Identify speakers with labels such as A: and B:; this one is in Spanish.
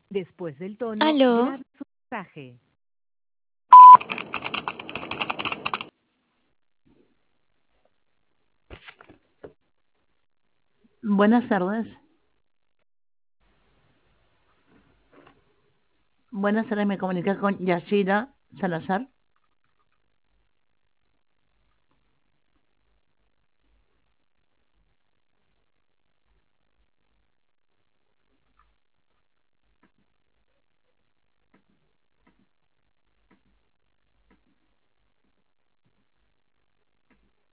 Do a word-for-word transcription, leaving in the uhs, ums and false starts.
A: Después del tono,
B: Aló,
A: grabe su mensaje.
C: Buenas tardes. Buenas tardes, me comunica con Yashira Salazar.